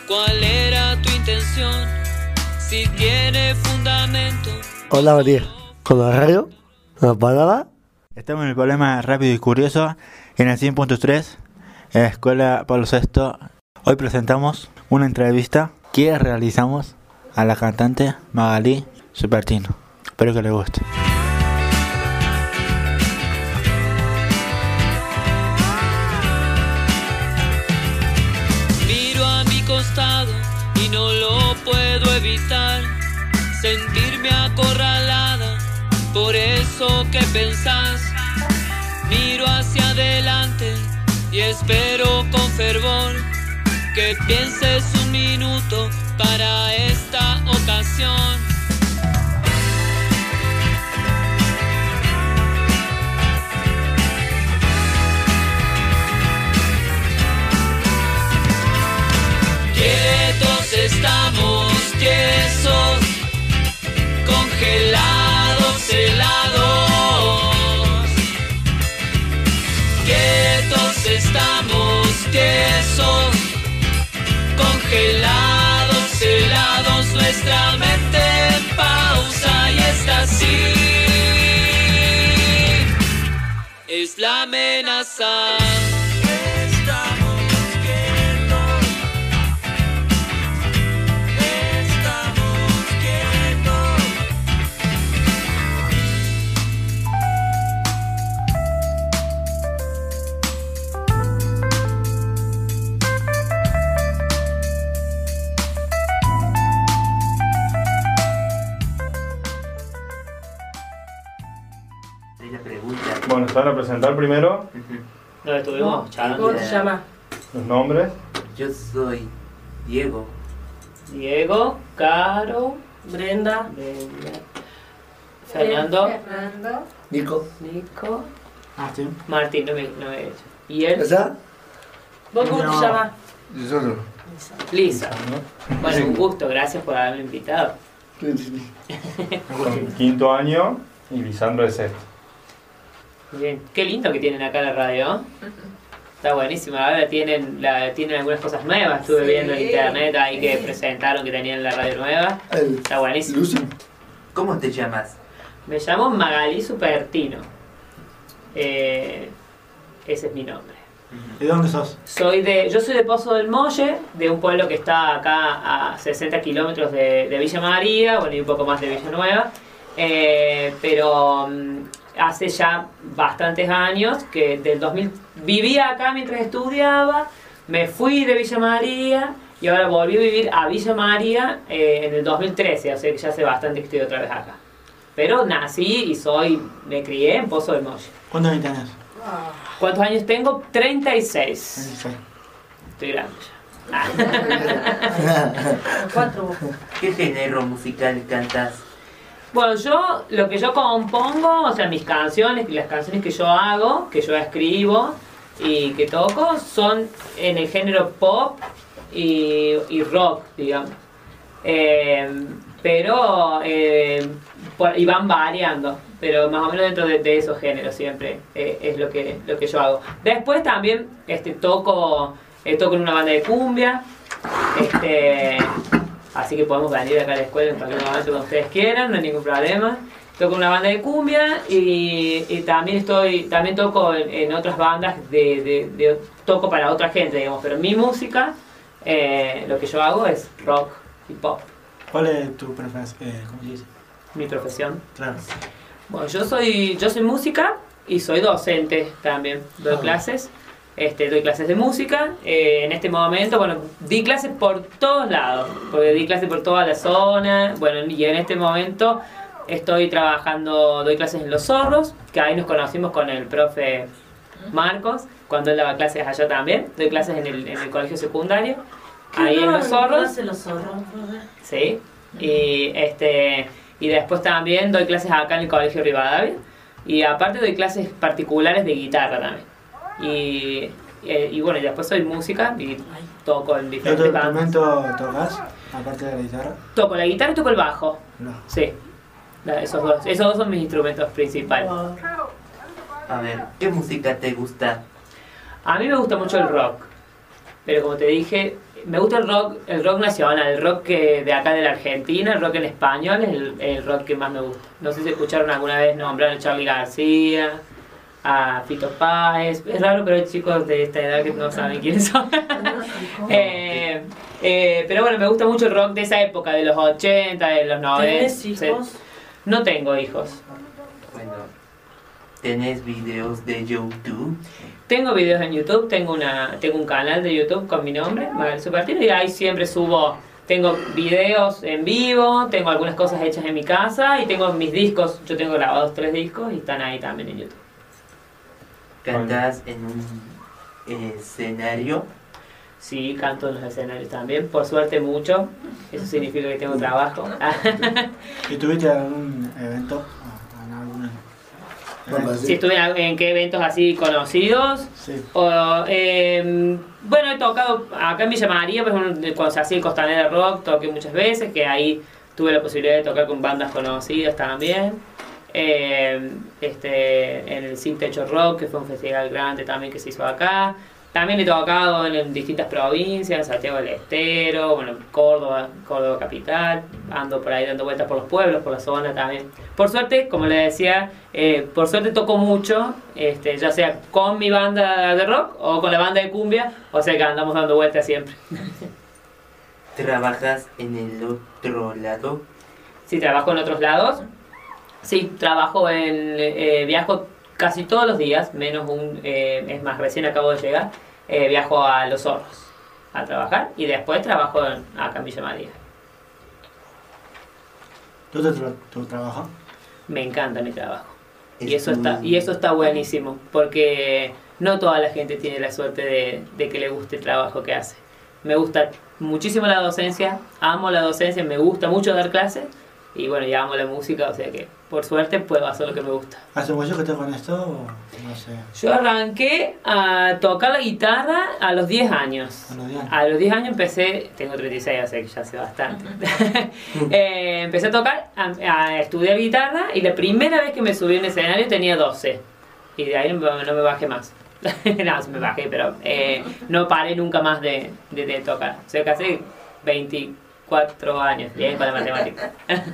¿Cuál era tu intención? Si tiene fundamento. Hola María, ¿con la radio? ¿La palabra? Estamos en el programa Rápido y Curioso en el 100.3 en la Escuela Pablo VI. Hoy presentamos una entrevista que realizamos a la cantante Magalí Supertino. Espero que les guste. Miro a mi costado y no lo puedo evitar, sentirme acorralada por eso que pensás. Miro hacia adelante y espero con fervor que pienses un minuto para esta ocasión. Quietos estamos, tiesos, congelados, helados. Quietos estamos, tiesos, congelados, helados. Nuestra mente en pausa y está así. Es la amenaza. Bueno, ¿se van a presentar primero? Nos estuvimos charlando. ¿Cómo te llamas? Los nombres. Yo soy Diego. Diego, Caro, Brenda. Fernando, Fernando. Nico. Nico, Martín. Martín, no me he hecho. ¿Y él? ¿Esa? ¿Vos cómo te llamas? Nosotros. Lisa. Bueno, un gusto, gracias por haberme invitado. Con quinto año y Lisandro de sexto. Bien, qué lindo que tienen acá la radio, ¿no? Está buenísimo, ahora tienen algunas cosas nuevas, estuve viendo en internet ahí que presentaron que tenían la radio nueva. Está buenísimo. Lucy. ¿Cómo te llamas? Me llamo Magalí Supertino. Ese es mi nombre. ¿De dónde sos? Yo soy de Pozo del Molle, de un pueblo que está acá a 60 kilómetros de Villa María, bueno, y un poco más de Villanueva. Pero hace ya bastantes años que del 2000 vivía acá mientras estudiaba, me fui de Villa María y ahora volví a vivir a Villa María en el 2013, o sea que ya hace bastante que estoy otra vez acá. Pero nací y me crié en Pozo del Molle. ¿Cuántos años tenés? ¿Cuántos años tengo? 36. Estoy grande ya. Cuatro. ¿Qué género musical cantas? Bueno, lo que yo compongo, o sea, mis canciones, las canciones que yo hago, que yo escribo y que toco, son en el género pop y rock, digamos. Y van variando, pero más o menos dentro de esos géneros siempre es lo que yo hago. Después también toco en una banda de cumbia, así que podemos venir acá a la escuela en cualquier momento cuando ustedes quieran, no hay ningún problema. Toco en una banda de cumbia y también toco en otras bandas toco para otra gente, digamos, pero mi música, lo que yo hago es rock y pop. ¿Cuál es tu preferencia? ¿Cómo se dice? Mi profesión. Claro. Bueno, yo soy música y soy docente también, doy clases. Doy clases de música. En este momento, bueno, di clases por todos lados, porque di clases por toda la zona. Bueno, y en este momento doy clases en Los Zorros, que ahí nos conocimos con el profe Marcos, cuando él daba clases allá también. Doy clases en el colegio secundario, ahí en Los Zorros. Los Zorros? Sí. Y después también doy clases acá en el colegio Rivadavia. Y aparte doy clases particulares de guitarra también. Y bueno, y después soy música y toco en diferentes ¿Qué otro bandas. instrumento tocas, aparte de la guitarra? Toco la guitarra y toco el bajo. No. Sí, esos dos son mis instrumentos principales. A ver, ¿qué música te gusta? A mí me gusta mucho el rock, pero como te dije, me gusta el rock nacional, el rock de acá de la Argentina, el rock en español es el rock que más me gusta. No sé si escucharon alguna vez nombrar a Charly García, a Fito Páez. Es raro, pero hay chicos de esta edad que no saben quiénes son. Pero bueno, me gusta mucho el rock de esa época, de los 80, de los 90. ¿Tienes hijos? No tengo hijos. Bueno, ¿tenés videos de YouTube? Tengo videos en YouTube, tengo un canal de YouTube con mi nombre, Magali Supertino, y ahí siempre subo, tengo videos en vivo, tengo algunas cosas hechas en mi casa y tengo mis discos, yo tengo grabados 3 discos y están ahí también en YouTube. ¿Cantás en un escenario? Sí, canto en los escenarios también, por suerte mucho, eso significa que tengo trabajo. ¿Y tuviste algún evento? ¿En algún evento? Si estuve en qué eventos así conocidos. Sí. Bueno, he tocado acá en Villa María, por ejemplo, cuando se hacía el Costanera Rock, toqué muchas veces, que ahí tuve la posibilidad de tocar con bandas conocidas también. En el Sin Techo Rock, que fue un festival grande también que se hizo acá. También he tocado en distintas provincias, Santiago del Estero, bueno, Córdoba capital, ando por ahí dando vueltas por los pueblos, por la zona también. Por suerte, como les decía, por suerte toco mucho, ya sea con mi banda de rock o con la banda de cumbia, o sea que andamos dando vueltas siempre. ¿Trabajas en el otro lado? Sí, trabajo en otros lados. Sí, viajo casi todos los días, menos es más, recién acabo de llegar, viajo a Los Hornos a trabajar y después trabajo acá en Villa María. ¿Tu trabajo? Me encanta mi trabajo. Y eso está buenísimo, porque no toda la gente tiene la suerte de que le guste el trabajo que hace. Me gusta muchísimo la docencia, amo la docencia, me gusta mucho dar clases y bueno, ya amo la música, o sea que por suerte puedo hacer lo que me gusta. ¿Hace mucho que estás con esto o no sé? Yo arranqué a tocar la guitarra a los 10 años. ¿A los 10 años? A los 10 años empecé, tengo 36, o sea que ya hace bastante. Empecé a tocar, a estudiar guitarra y la primera vez que me subí a un escenario tenía 12. Y de ahí no me bajé más. No, sí me bajé, pero no paré nunca más de tocar. O sea que hace 24 años, bien con la matemática.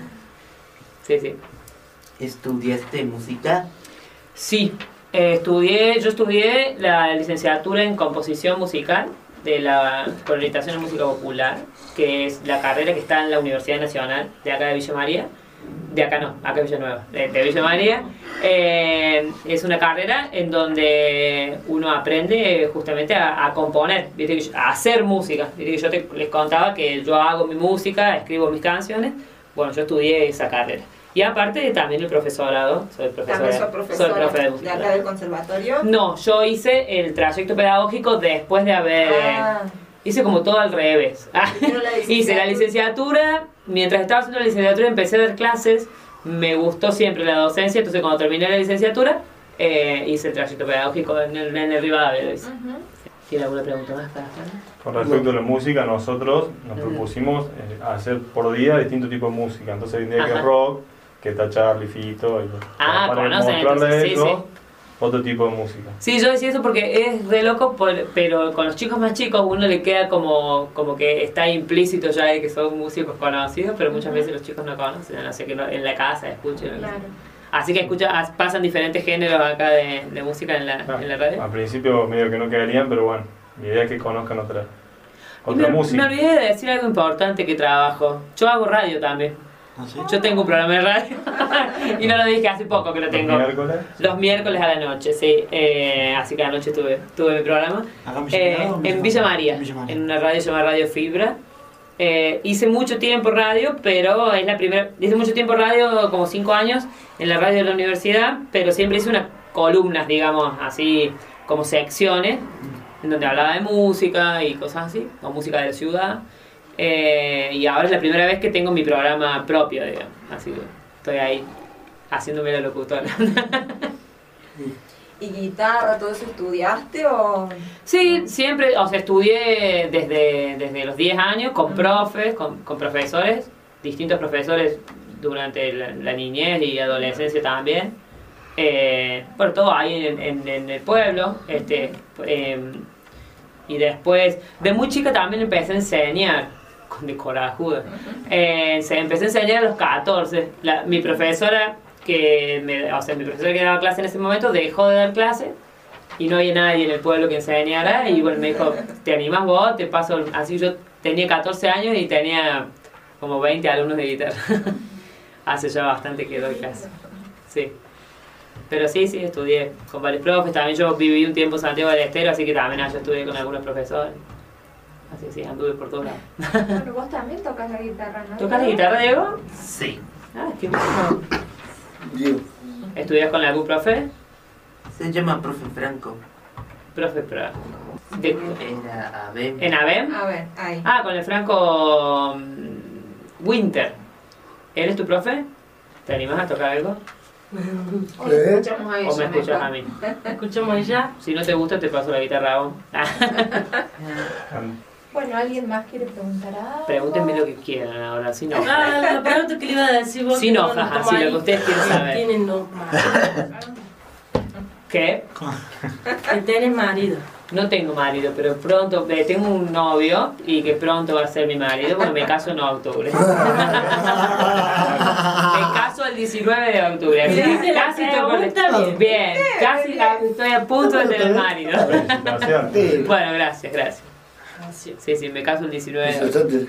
Sí. ¿Estudiaste música? Sí, yo estudié la licenciatura en composición musical por orientación en música popular, que es la carrera que está en la Universidad Nacional de acá de Villa María. De acá no, acá en Villanueva, de Villa María. Es una carrera en donde uno aprende justamente a componer, ¿viste? A hacer música. ¿Viste? Que yo les contaba que yo hago mi música, escribo mis canciones. Bueno, yo estudié esa carrera. Y aparte también el profesorado, soy profesora. ¿También soy profesora Soy profe de música. de acá del conservatorio? No, yo hice el trayecto pedagógico después de haber... Hice como todo al revés. Hice la licenciatura, mientras estaba haciendo la licenciatura empecé a dar clases, me gustó siempre la docencia, entonces cuando terminé la licenciatura hice el trayecto pedagógico en el Rivadavia. ¿Tiene alguna pregunta más para hacer? Con respecto a la música, nosotros nos propusimos hacer por día distintos tipos de música. Entonces hay un día que es rock, que está Charly, Fito, y para conocen, mostrarle entonces, eso, sí. Otro tipo de música. Sí, yo decía eso porque es re loco, pero con los chicos más chicos uno le queda como que está implícito ya de que son músicos conocidos, pero muchas veces los chicos no conocen, así que en la casa escuchan. Claro. Así que pasan diferentes géneros acá de música en la radio. Al principio medio que no quedarían, pero bueno, mi idea es que conozcan otra Me música. olvidé de decir algo importante que trabajo. Yo hago radio también. ¿Ah, sí? Yo tengo un programa de radio y no lo dije hace poco que lo tengo. ¿Los miércoles? Los miércoles a la noche, sí. Así que anoche tuve mi programa. ¿Acá en Villa María o En Villa María, En Villa María. en una radio llamada Radio Fibra. Hice mucho tiempo radio, pero es la primera. Hice mucho tiempo radio, como 5 años, en la radio de la universidad, pero siempre hice unas columnas, digamos, así como secciones, en donde hablaba de música y cosas así, o música de la ciudad. Y ahora es la primera vez que tengo mi programa propio, digamos. Así que estoy ahí haciéndome la locutora. ¿Y guitarra, todo eso estudiaste o...? Sí, siempre, o sea, estudié desde los 10 años con profes, con profesores, distintos profesores durante la niñez y adolescencia también. Bueno, todo ahí en el pueblo. Y después, de muy chica también empecé a enseñar, con de corajuda. Empecé a enseñar a los 14. Mi profesora mi profesora que daba clase en ese momento dejó de dar clase y no había nadie en el pueblo que enseñara. Y bueno, me dijo, ¿te animás vos? Te paso. Así yo tenía 14 años y tenía como 20 alumnos de guitarra. Hace ya bastante que doy clase. Sí. Pero sí, estudié con varios profes. También yo viví un tiempo en Santiago del Estero, así que también allá estudié con algunos profesores. Así sí, anduve por todos lados. Bueno, vos también tocas la guitarra, ¿no? ¿Tocas la guitarra, Diego? Sí. Ah, qué bueno. Diego. ¿Estudias con algún profe? Se llama Profe Franco. Profe, pero... Era ABEM. ¿En ABEM? A ver, ahí. Ah, con el Franco Winter. ¿Él es tu profe? ¿Te animás a tocar algo? Hoy escuchamos a ella. ¿O me escuchas mejor. a mí? Escuchamos a ella. Si no te gusta, te paso la guitarra a vos. Bueno, ¿alguien más quiere preguntar algo? Pregúntenme lo que quieran ahora, si no. La pregunta que le iba a decir vos. Sin que hojas, no así, lo que ustedes quieren saber. Tienen hojas. ¿Qué? Que tenés marido. No tengo marido, pero pronto tengo un novio y que pronto va a ser mi marido porque me caso en octubre. Me caso el 19 de octubre. Así que Dice la casi estoy por pregunta, bien. bien, casi estoy a punto de tener marido. Felicitaciones. Bueno, gracias. Sí, me caso el 19 de octubre.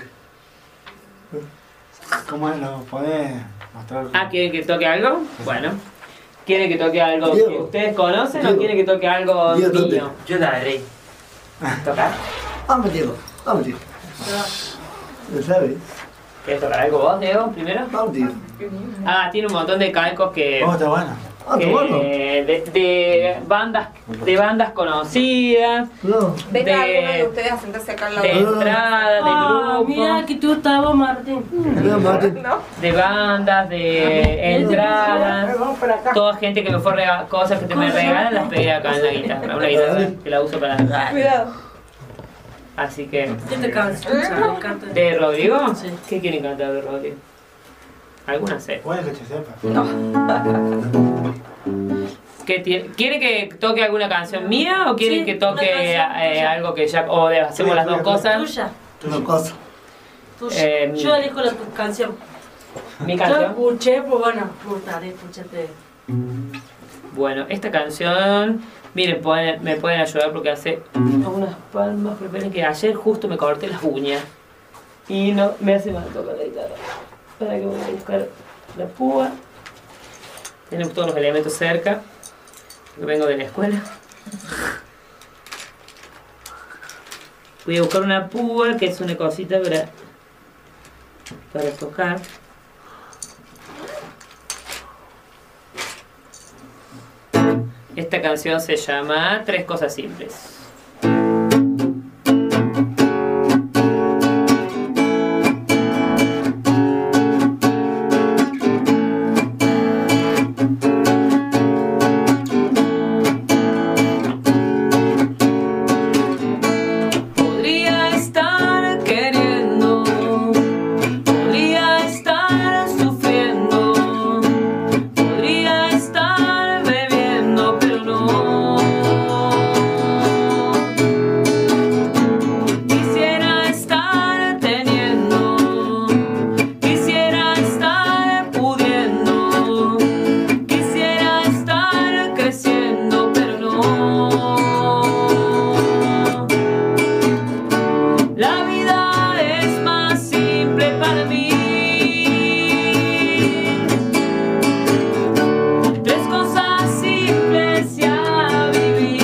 ¿Cómo es? ¿Lo podés mostrar? Ah, ¿quieren que toque algo? Bueno. ¿Quieren que toque algo Diego. que ustedes conocen o Diego. quieren que toque algo Diego, ¿dónde? mío? Yo la haré. ¿Tocar? Vamos, Diego. Vamos, Diego. ¿Lo sabes? ¿Quieres tocar algo vos, Diego, primero? Vamos, Diego. Ah, tiene un montón de calcos que... Oh, está bueno. Ah, qué bueno. de bandas conocidas, No. Venga de- alguno de ustedes a sentarse acá al lado. de entrada, de Ah, mira grupos, que tú estabas, Martín. Mira, Martín. ¿No? de bandas, de entradas, toda gente que me fue cosas que te me regalan las pegué acá en la guitarra, una guitarra que la uso para... Cuidado. Así que... ¿Qué te canción? Me encanta. ¿De Rodrigo? Sí. ¿Qué quieren cantar de Rodrigo? Alguna sé. Bueno, que te sepa. ¿Quieren que toque alguna canción mía o quieren Sí, que toque una canción. algo que ya... o hacemos las dos cosas? Tuya. Una cosa. Tuya. Yo elijo tu canción. Mi Yo canción. escuché, pues bueno, escucharé, escúchate. Bueno, esta canción, miren, me pueden ayudar porque hace unas palmas, pero esperen que ayer justo me corté las uñas y no me hace mal tocar la guitarra. Para que voy a buscar la púa. Tenemos todos los elementos cerca, porque vengo de la escuela. Voy a buscar una púa, que es una cosita para tocar. Esta canción se llama Tres cosas simples. Podría estar queriendo, podría estar sufriendo, podría estar bebiendo, pero no. Quisiera estar teniendo, quisiera estar pudiendo, quisiera estar creciendo, pero no. La vida es más simple para mí. Tres cosas simples y a vivir.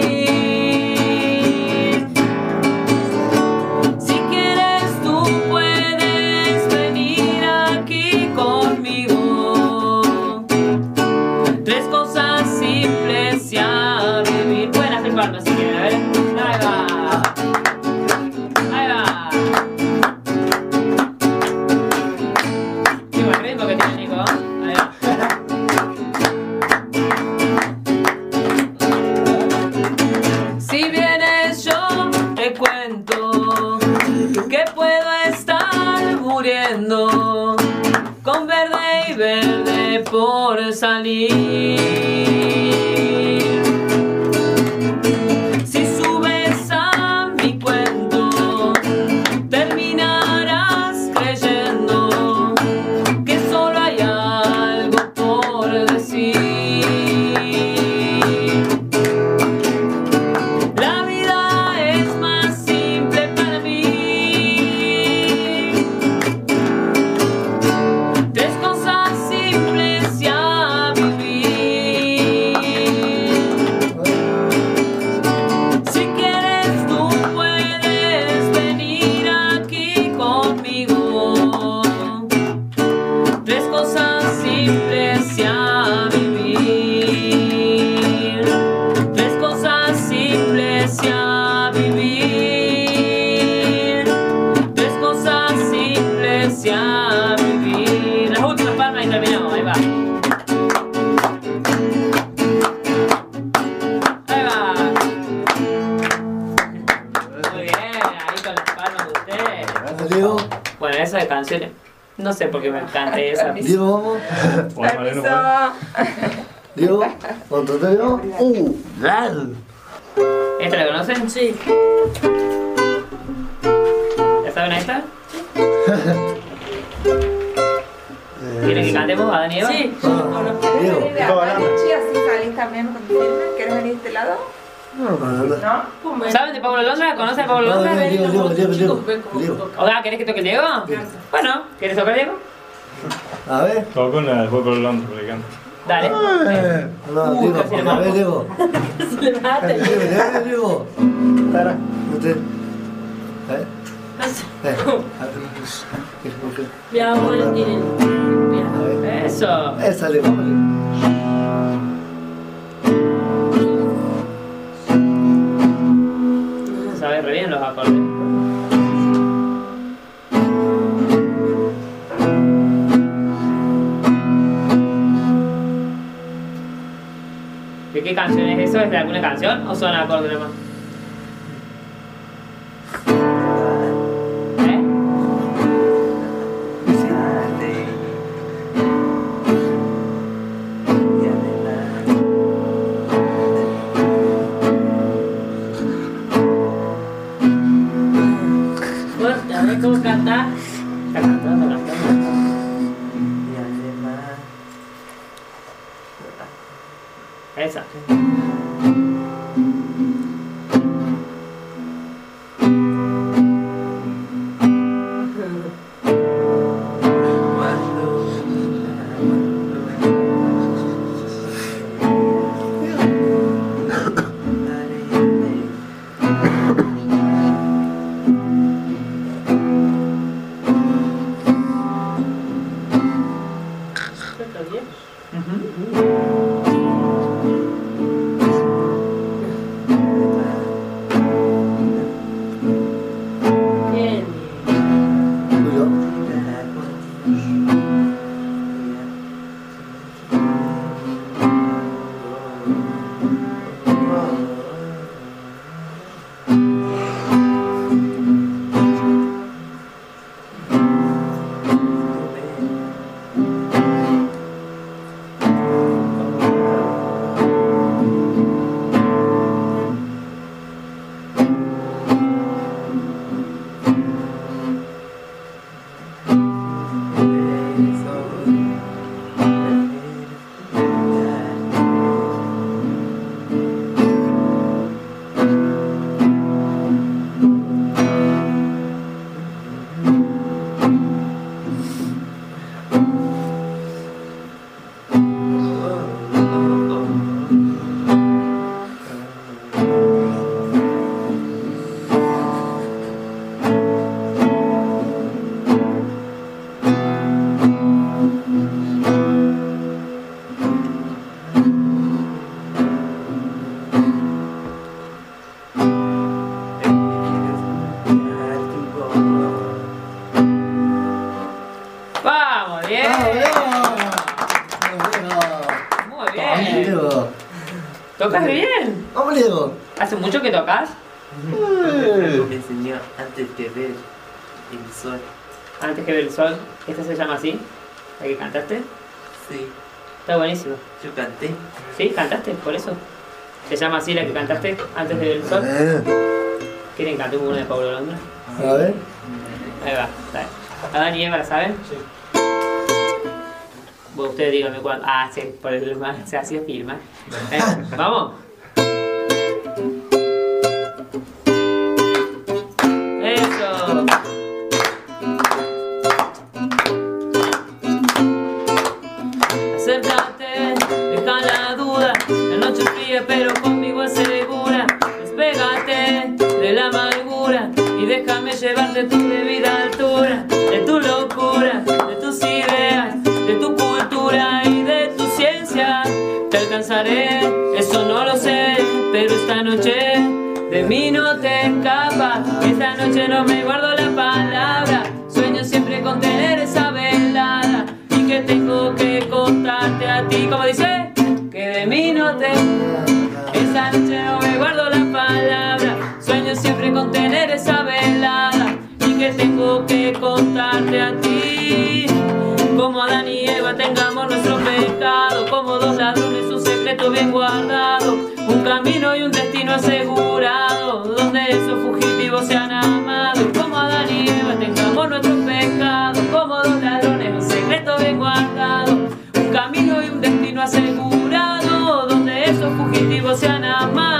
Si quieres tú puedes venir aquí conmigo. Tres cosas simples y a vivir. Pueden hacer palmas si quieren, a ver. Ahí va. Ahí va. Qué buen ritmo que tiene Nico. Ahí va. Si vienes yo te cuento que puedo estar muriendo con verde y verde por salir. Si subes a inicia a vivir. Las últimas palmas y terminamos, ahí va. Ahí va. Muy bien, ahí con las palmas de ustedes. Diego, Bueno, esa de canciones. No sé por qué me encanta esa. Diego, vamos. Bueno, Maleno, bueno. Diego, ¿cuánto te veo? Gal. ¿Esta la conocen? Sí. ¿Ya saben esta? ¿Quieren que cantemos a Dani y Eva? Sí. ¿Querés Diego, venir de Diego, acá, Luchi? Así salís también con tu filme. ¿Querés venir de este lado? ¿No? ¿Saben de Pablo Londra? ¿Conocen a Pablo Londra? Diego. Hola, ¿querés que toque el Diego? Bueno, ¿quieres tocar Diego? A ver. Todo con la después por el Londres, porque canta. Dale. No, Diego, casi a ver, Diego. Se le mata. Diego. Para, usted. Mi abuelo tiene. Mira. Eso. Esa le vamos. Sabes re bien los acordes. ¿De qué canción es eso? ¿Es de alguna canción o son acordes nomás? ¿Eh? Fuerte, a ver cómo canta. Está cantando, está cantando. Esa. ¿Está bien? Bien. Vamos, bien. Muy bien. ¿Tocas bien? Vamos, Diego. ¿Hace mucho que tocas? Me enseñó antes que ver el sol. Antes que ver el sol. ¿Esta se llama así? ¿La que cantaste? Sí, Está buenísimo. yo canté. ¿Sí? ¿Cantaste? Por eso. ¿Se llama así la que cantaste antes de ver el sol? ¿Quieren cantar una de Pablo Londra? A ver. Ahí va, dale. ¿Adán y Eva la saben? Sí. Bueno, ustedes díganme cuándo. Ah, sí, por el se hacía filmar. ¿Vamos? Eso. Acércate, deja la duda. La noche es fría, pero conmigo es segura. Despégate de la amargura y déjame llevarte a tu debida altura. De tu locura, de tus ideas, de tu cultura y de tu ciencia. Te alcanzaré, eso no lo sé, pero esta noche de mí no te escapas. Esta noche no me guardo la palabra. Sueño siempre con tener tengo que contarte a ti. Como Adán y Eva tengamos nuestro pecado, como dos ladrones un secreto bien guardado, un camino y un destino asegurado, donde esos fugitivos se han amado. Y como Adán y Eva tengamos nuestro pecado, como dos ladrones un secreto bien guardado, un camino y un destino asegurado, donde esos fugitivos se han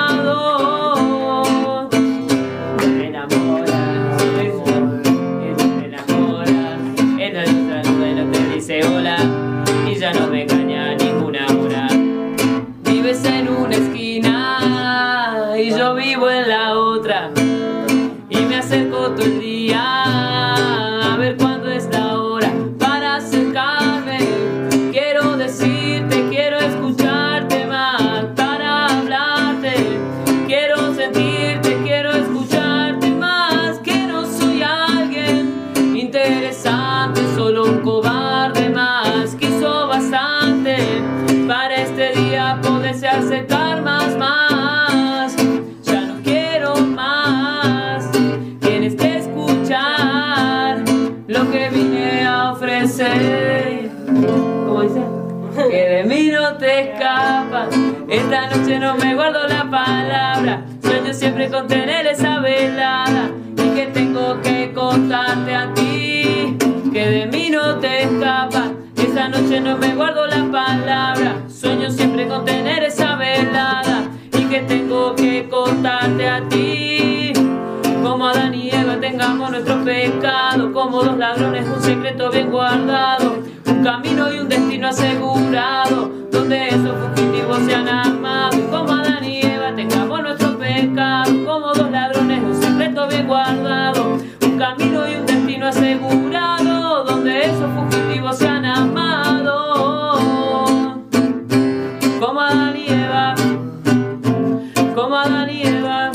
amado. Me enamoras, me enamoras, en la otra nube no te dice hola, y ya no me engaña ninguna hora. Vives en una esquina y yo vivo en la otra, y me acerco todo el día a ver cuándo es la hora para acercarme. Quiero decirte, quiero escucharte más para hablarte, quiero sentirte, quiero escucharte más, que no soy alguien interesante, solo un cobarde más que hizo bastante para este día poderse acercar más. Ya no quiero más, tienes que escuchar lo que vine a ofrecer. ¿Cómo dice? Que de mí no te escapas, esta noche no me guardo la palabra, sueño siempre con tener esa velada, y que tengo que contarte a ti, que de mí no te escapas, esta noche no me guardo la palabra, sueño siempre con tener esa velada, y que tengo que contarte a ti. Como Adán y Eva tengamos nuestro pecado, como dos ladrones un secreto bien guardado, un camino y un destino asegurado, donde esos fugitivos se han amado. Y como Adán y Eva tengamos nuestro pecado, como dos ladrones un secreto bien guardado, un camino y un destino asegurado, donde esos fugitivos se han amado. Como Adán y Eva, como Adán y Eva.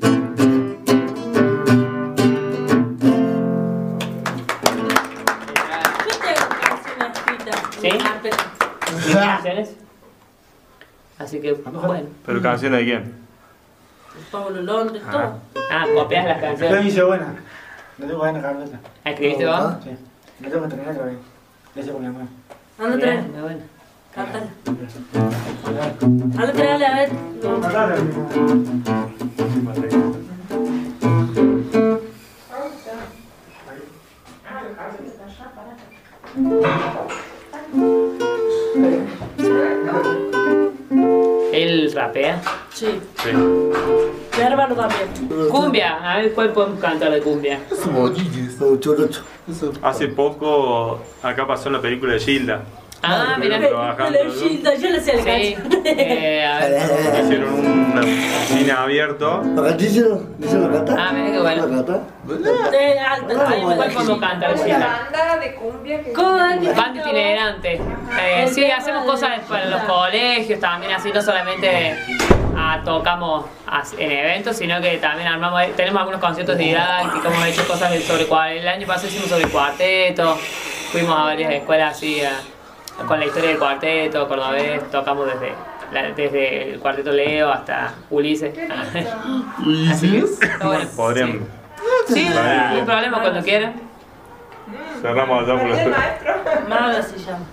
¿Sí? ¿Canciones? Así que, bueno. ¿Pero canciones de quién? Pablo Londres, todo. Ah, copias las La canciones. hice buena. No tengo buena carpeta. ¿Escribiste vos? Sí. No tengo que terminar todavía. Le hice por la mano. Anda, trae. Bien, muy bueno. Cántala. Anda, trae, a ver. ¿Él rapea? Sí. Sí. Mi hermano también. Cumbia, a ver cuál podemos cantar de cumbia. Hace poco acá pasó la película de Gilda. Ah, mira. Trabajando, Pero Gilda, yo le sé el Sí. cacho. A ver. Hicieron un cine abierto. Ah, mira qué bueno. Alta, Ay, ¿cuál podemos cantar? Una Gilda? banda de cumbia que... Banda itinerante. Sí, hacemos cosas para los colegios también, así no solamente tocamos en eventos, sino que también armamos, tenemos algunos conciertos didácticos, hemos hecho cosas sobre el año pasado hicimos sobre cuarteto, fuimos a varias escuelas así con la historia del cuarteto, cordobés, tocamos desde el cuarteto Leo hasta Ulises. Así que está bueno. Podrían. Sí, no hay problema cuando quieran. Cerramos allá por El la. maestro. Nada se llama.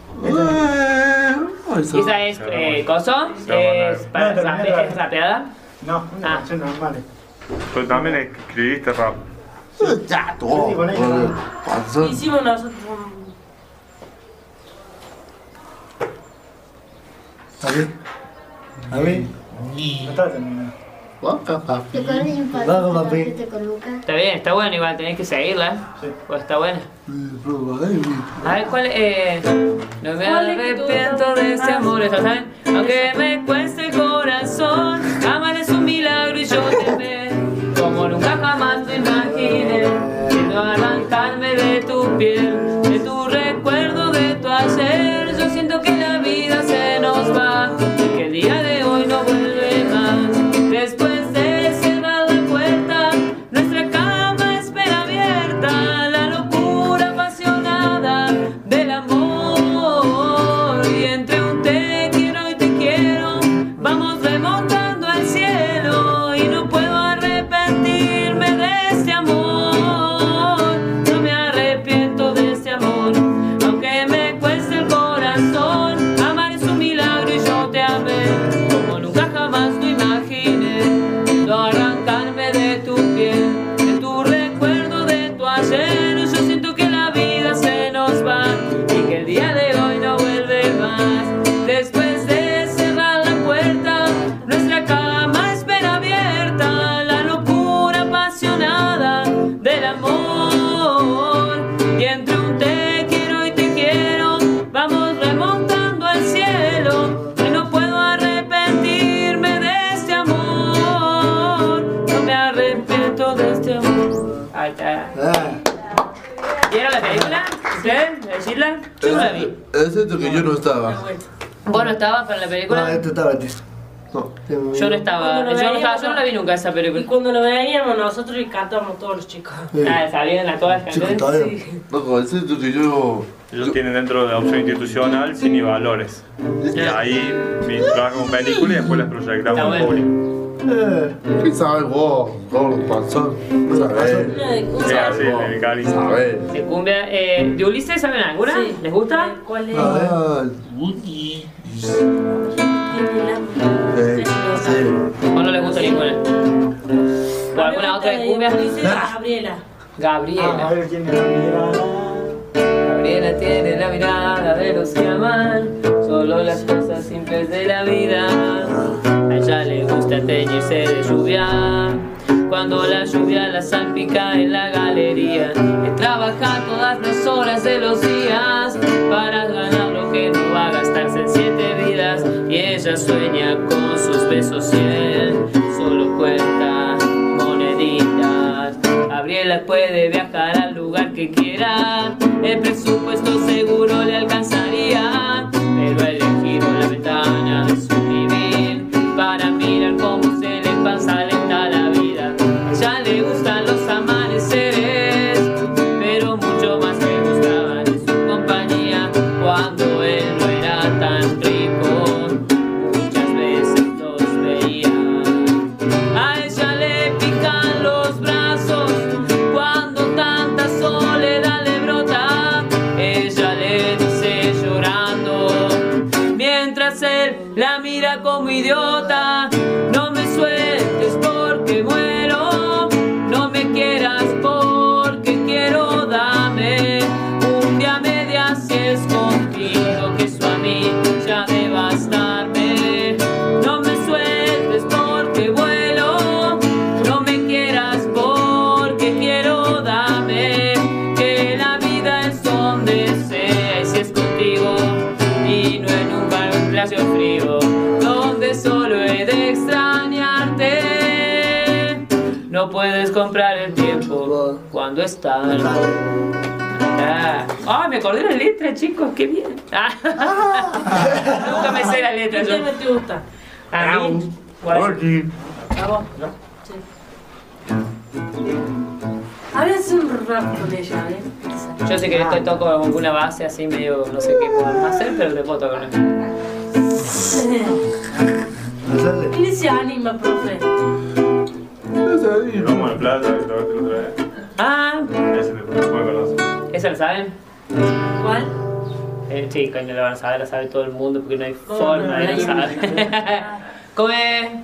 Esa es coso, es rapeada. No, una Ah. canción normal. Pero también escribiste rap. Sí, con ella. Hicimos nosotros ¿A mí? ¿A mí? No está terminado. ¿Te acuerdas de mi padre que con Lucas? Está bien, está bueno, igual tenés que seguirla. Sí. Pues está buena. A ver, ¿cuál es? No me arrepiento de ese amor, ¿está bien? Aunque me cueste el corazón, amar es un milagro y yo te amé como nunca jamás lo imaginé. Quiero arrancarme de tu piel, de tu recuerdo, de tu ayer. Yo siento que la vida se nos va, que el día de hoy no vuelve más. Después de cerrar la puerta, nuestra cama espera abierta, la locura apasionada del amor. Y entre un te quiero y te quiero, vamos remontando al cielo. Y no puedo arrepentirme de este amor. ¿Vieron la película? ¿Ustedes? ¿La de Schindler? Yo no la vi. Es cierto que yo no estaba. ¿Vos no estabas para la No, película? esto estaba antes. No, Yo no estaba, yo no la vi nunca esa Y película. cuando lo veíamos nosotros y cantamos todos los chicos. Ah, ¿sabían a todas las Chicos, canciones? todavía. Sí. Loco, es cierto que yo. Ellos tienen dentro de la opción institucional cine y valores. Y ahí trabajan con películas y después las proyectamos Está en bueno. público. ¿Qué sabes vos? ¿Cómo pasó? ¿Sabes? Una de Sí, cosas. así, el cariño. ¿Sabes? De cumbia. ¿De Ulises saben alguna? Sí. ¿Les gusta? ¿Cuál es? Ah, Sí. ¿O no les gusta ninguna? ¿O alguna otra de cumbia? Gabriela. Gabriela. Gabriela tiene la mirada de los que aman solo las cosas simples de la vida. A ella le gusta teñirse de lluvia cuando la lluvia la salpica en la galería. Que trabaja todas las horas de los días para ganar lo que no va a gastarse en 7 vidas. Y ella sueña con sus besos y él solo cuenta moneditas. Gabriela puede viajar al lugar que quiera, el presupuesto seguro le alcanzaría, pero elegir la ventana de su vivir para mirar cómo se le pasa lenta la vida. A ella le gustan los amaneceres, pero mucho más le gustaban en su compañía cuando él no era tan rico. Muchas veces los veía. A ella le pican los brazos cuando tanta soledad le brota. Ella le dice llorando mientras él la mira como idiota: no me sueltes porque muero, no me quieras porque quiero, dame un día a medias si es contigo, que eso a mí ya de bastarme. No me sueltes porque vuelo, no me quieras porque quiero, dame que la vida es donde sea y si es contigo y no en un bar o en Palacio Frío donde solo he de extrañarte. No puedes comprar el tiempo cuando está. Me acordé la letra, chicos, qué bien. Nunca me sé la letra. ¿Qué Yo. tema te gusta? A mí. ¿Cuál? ¿A vos? Sí. Habías un rap con ella, ¿eh? Yo sé que te toco alguna base así medio, no sé qué podemos hacer, pero te puedo tocar una. ¿Quién se anima, profe? Vamos a la playa y trabajaste la otra vez. Ah, Ese te puede conocer. ¿esa la saben? ¿Cuál? Sí, coño, la van a saber, la sabe todo el mundo porque no hay Oh, forma no, de no no hay- saber. Come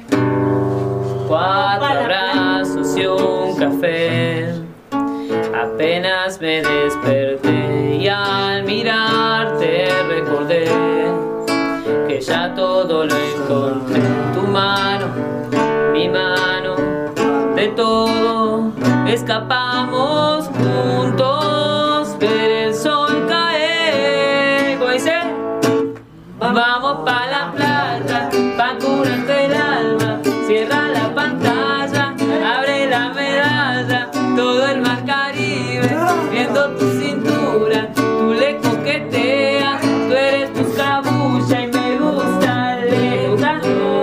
4 abrazos y un café. Apenas me desperté y al mirarte recordé que ya todo lo encontré en tu mano, mi mano, de todo escapamos juntos, ver el sol caer. ¿Cómo dice? Vamos pa' la playa, pa' curarte el alma, cierra la pantalla, abre la medalla, todo el mar Caribe, viendo tu cintura, tú le coqueteas, tú eres tu cabulla y me gusta, le gusta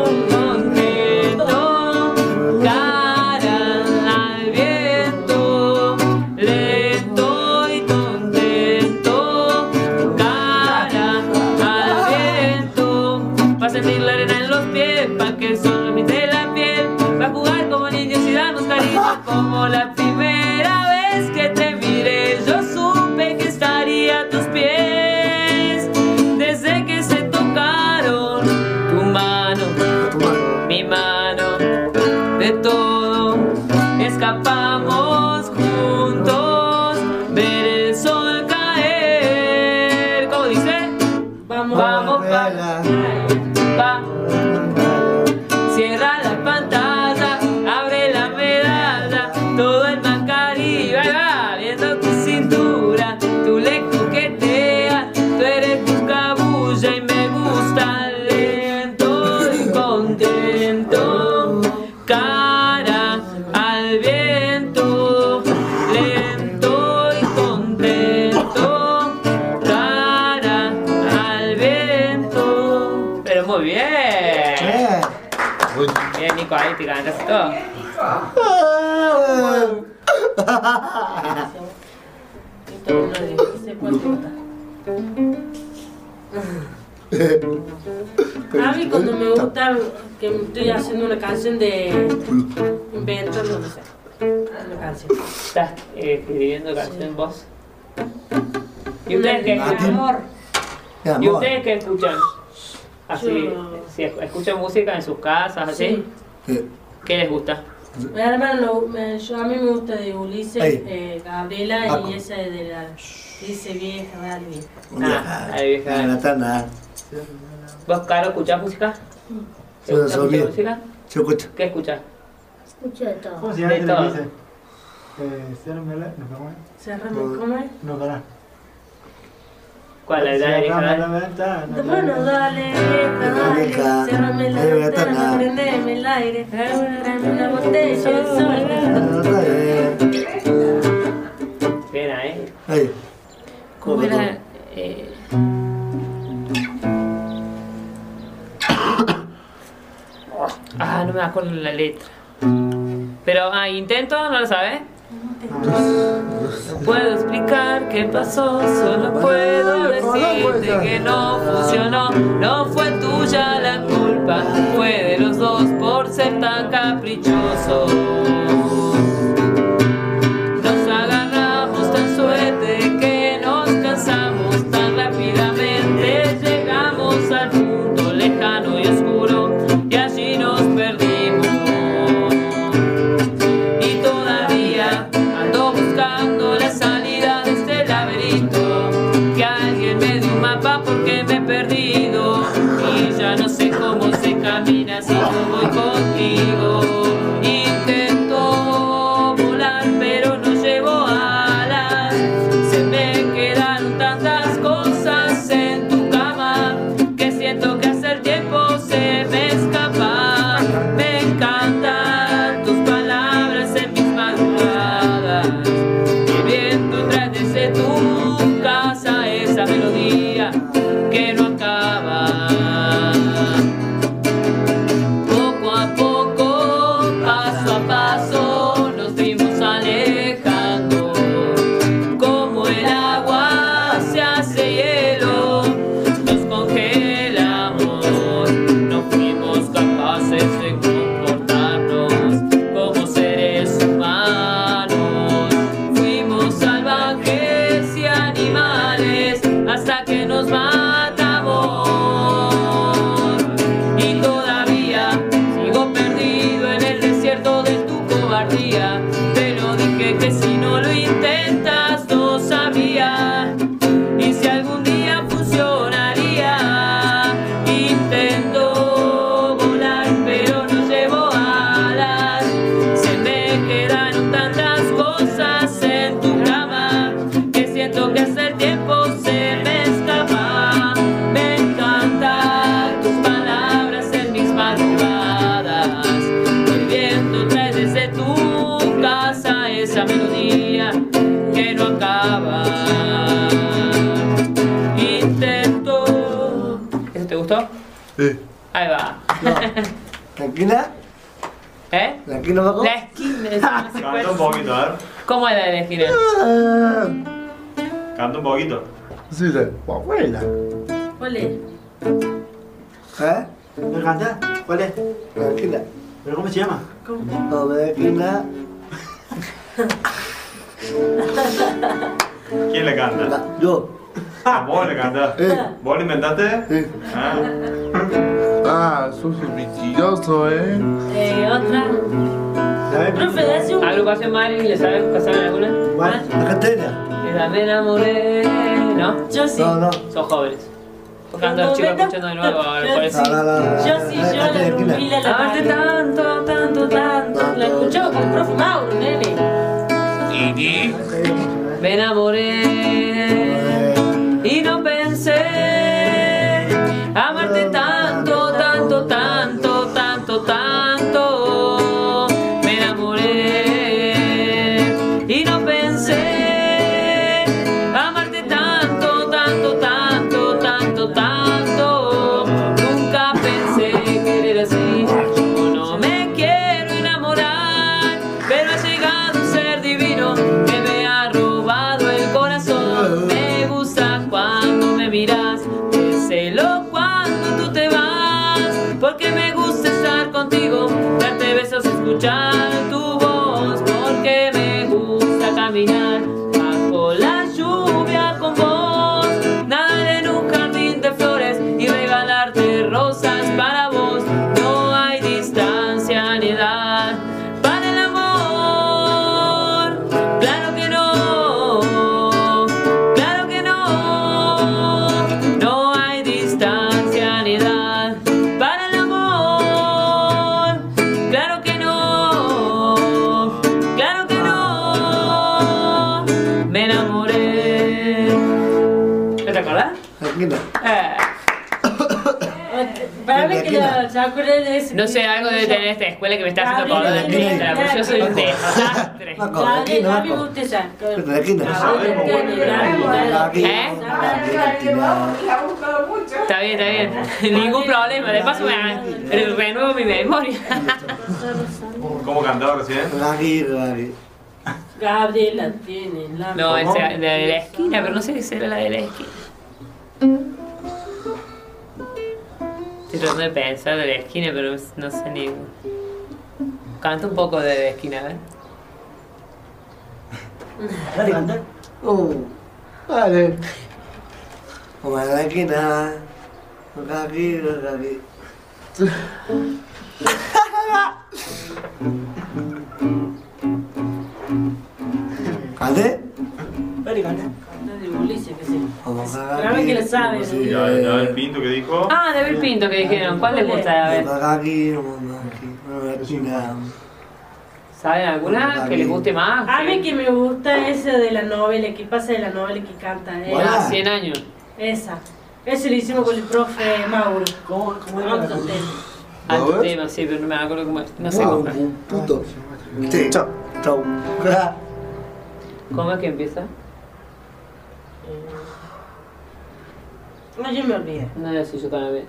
contento, cara al viento, lento y contento, cara al viento, pa' sentir la arena en los pies, pa' que el sol me pinte la piel, pa' jugar como niños y darnos cariño como la primera vez que te miré. Yo supe que estaría a tus pies desde que se tocaron tu mano, mi mano, de todo escapamos juntos, ver el sol caer. ¿Cómo dice? Vamos. Vamos pa, cierra la pantalla, abre la medalla, todo el mar Caribe, ahí va, viendo tu cintura, tú le coqueteas, tú eres tu cabulla y me gusta lento y contento, cara al viento, lento y contento. y te cantas y todo. A mí cuando me gusta que estoy haciendo una canción de inventando, no sé, una canción. ¿Estás escribiendo canción vos? ¿Y ustedes qué escuchan? ¿Y ustedes qué escuchan? Así, si escuchan música en sus casas, así. Sí. ¿Qué les gusta? A mí me gusta de Ulises, Gabriela y esa de la dice vieja, dale vieja. Ahí vieja. ¿Vos, Caro, escuchás música? ¿Te gusta escuchar música? Yo escucho. ¿Qué escuchás? Escucho de todo. ¿Cómo se llama? De todo. ¿Cómo es? No, pará. ¿Cuál? ¿La de Bueno, dale, vieja, cérrame la ventana, prendeme el aire, dame una botella de sol. Bien ahí. Ahí. ¿Cómo era? No me acuerdo la letra. Pero, intento, ¿no lo sabes? No puedo explicar qué pasó, solo puedo decirte que no funcionó. No fue tuya la culpa, fue de los dos por ser tan caprichosos. Nos agarramos tan suerte que nos cansamos tan rápidamente. Llegamos al punto lejano y oscuro y allí nos perdimos. Porque me he perdido y ya no sé cómo se camina si no voy contigo. Intento volar pero no llevo alas. Se me quedaron tantas cosas en tu cama que siento que hace el tiempo se me escapa. Me encantan tus palabras en mis madrugadas. El viento trae desde tu casa esa melodía que no acaba. Poco a poco, paso a paso, nos fuimos alejando. Como el agua se hace hielo, nos congelamos. No fuimos capaces de comportarnos como seres humanos. Fuimos salvajes y animales hasta que nos matamos. Y todavía sigo perdido en el desierto de tu cobardía. Te lo dije que si no lo intentas no sabría. Y si algún día funcionaría. Intento volar pero no llevo alas. Se me quedaron tantas cosas en tu cama que siento que hace el tiempo se me escapa. Me encantan tus palabras en mis madrugadas. El viento trae desde tu casa esa melodía que no acaba. Intento. ¿Eso te gustó? Sí. Ahí va. ¿La esquina? ¿Eh? ¿La esquina abajo? La esquina. Canta un poquito, a ver. ¿Cómo era la esquina? Canta un poquito. Sí, sí. Abuela. ¿Cuál es? ¿Eh? ¿Me canta? ¿Cuál es? La esquina. ¿Pero cómo se llama? No, la esquina. ¿Quién le canta? Yo. ¿Vos le cantás? ¿Vos lo inventaste? Sí. Ah, sos un mentiroso, Otra. Profe, dale un... Agrupación Mari, ¿le saben alguna? ¿Cuál? La cantera. Esa me enamoré. ¿No? Yo sí. No, no. Son jóvenes. Buscando a los chicos escuchando de nuevo ahora por eso. Yo sí, yo la Brunfila la Amarte tanto, tanto, tanto. La escuchaba con el profe Mauro, nene. Me enamoré y no pensé amarte tanto, tanto, tanto, tanto, tanto. Me enamoré y no pensé amarte tanto, tanto, tanto, tanto, tanto. Nunca pensé querer así. Yo no me quiero acordás? Esquina. Para mí que se acuerda de ese. No sé, algo debe tener esta escuela que me está haciendo acordar de Cristal, porque yo soy un desastre. Gabriel, a mí me gusta esa. De esquina. ¿Eh? La ha buscado mucho. Está bien. Ningún problema. De paso me renuevo mi memoria. ¿Cómo cantaba recién? Gabriela tiene la. No, esa de la esquina, pero no sé si era la de la esquina. Estoy tratando de pensar de la esquina, pero no sé ni. Canta un poco de la esquina, a ver. Dale, canta. Dale. Como en la esquina. Aquí. ¿Cante? Dale, canta. De Ulises, que sí. Como Para mí que lo sabe. Sí, ¿Y el Pinto que dijo? Ah, de Abel Pinto que dijeron. ¿Cuál les gusta? A ver. Aquí. ¿Saben alguna que les guste más? A mí que me gusta esa de la novela, que pasa de la novela que canta. Ah, 100 años. Esa. Ese lo hicimos con el profe Mauro. ¿Cómo Otro tema. Alto tema, sí, pero no me acuerdo cómo es. No sé cómo es. Puto. Sí, chau. ¿Cómo es que empieza? No, yo me olvidé. No, yo sí, yo también.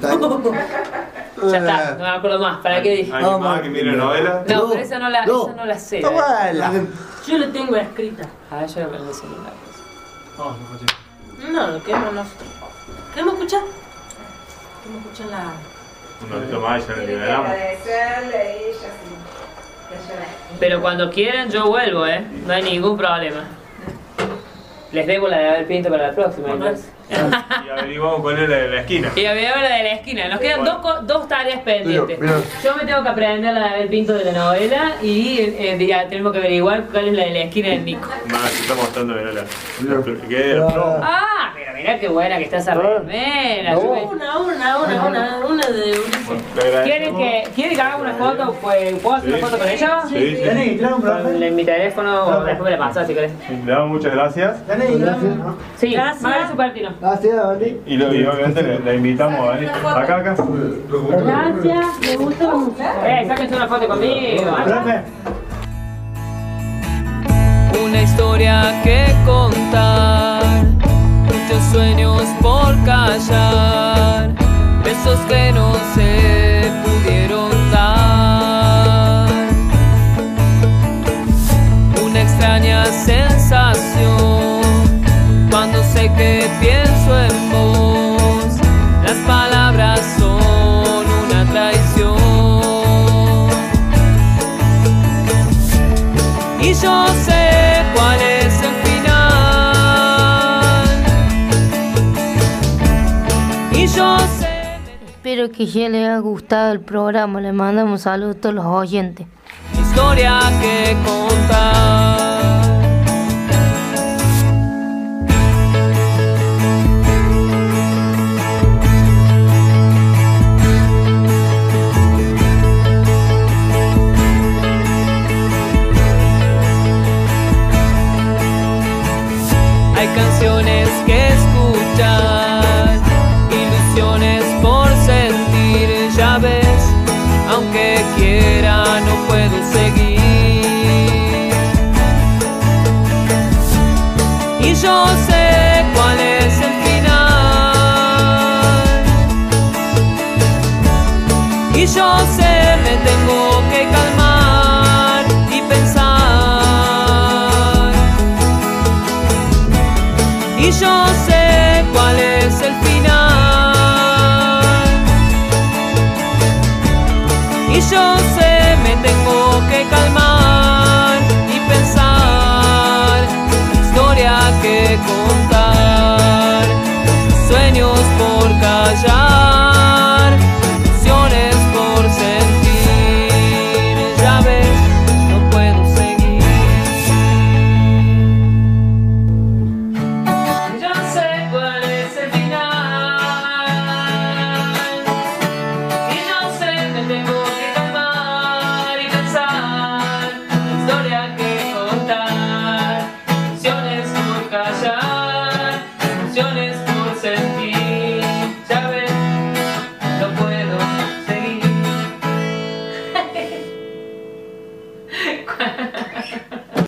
Ya Ya está, no me acuerdo más. ¿Para qué dije? ¿Alguien más que mire novela? No, pero esa no la sé. Yo lo tengo escrita. A ver, yo la aprendí celular. No, lo queremos nosotros. ¿Queremos escuchar? Queremos escuchar la. Un ratito más y ya le liberamos. Agradecerle y ella sí. Pero cuando quieran yo vuelvo, no hay ningún problema. Les debo la de Abel Pinto para la próxima. Entonces. Y averiguamos cuál es la de la esquina. Y averiguamos la de la esquina. Nos quedan dos tareas pendientes. Yo me tengo que aprender la de Abel Pinto de la novela y ya tenemos que averiguar cuál es la de la esquina del Nico. Más, se está mostrando la ¿qué de la pro? Ah, pero mirá qué buena que está esa remera. Una de Ulises. ¿Quieren que haga una foto? Pues, ¿puedo hacer una foto con ella? Sí. Con mi teléfono o después me la pasas si querés. Le damos muchas gracias. Sí, Gracias. Magali Supertino. Gracias, Andy. Y obviamente la invitamos a venir. Acá. Gracias, me gusta mucho. Sáquense una foto conmigo. Una historia que contar, muchos sueños por callar, besos que no se pudieron dar. Una extraña sensación cuando sé que pienso en vos, las palabras son una traición. Y yo sé cuál es el final. Y yo sé. Espero que ya les haya gustado el programa. Les mandamos saludos a todos los oyentes. Historia que contar. Hay canciones que escuchar, ilusiones por sentir, ya ves, aunque quiera no puedo seguir. Y yo sé cuál es el final. Y yo sé, me tengo que calmar y pensar. Y yo sé cuál es el final. Y yo sé